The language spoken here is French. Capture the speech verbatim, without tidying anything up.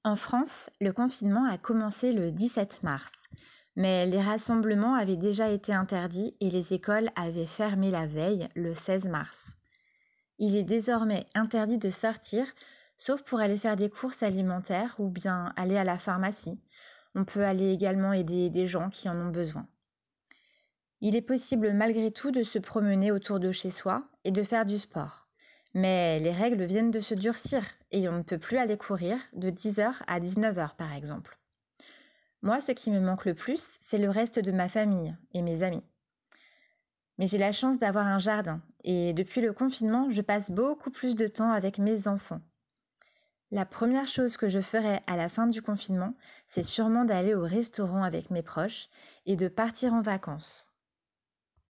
En France, le confinement a commencé le dix-sept mars, mais les rassemblements avaient déjà été interdits et les écoles avaient fermé la veille, le seize mars. Il est désormais interdit de sortir, sauf pour aller faire des courses alimentaires ou bien aller à la pharmacie. On peut aller également aider des gens qui en ont besoin. Il est possible malgré tout de se promener autour de chez soi et de faire du sport. Mais les règles viennent de se durcir et on ne peut plus aller courir de dix heures à dix-neuf heures par exemple. Moi, ce qui me manque le plus, c'est le reste de ma famille et mes amis. Mais j'ai la chance d'avoir un jardin et depuis le confinement, je passe beaucoup plus de temps avec mes enfants. La première chose que je ferai à la fin du confinement, c'est sûrement d'aller au restaurant avec mes proches et de partir en vacances.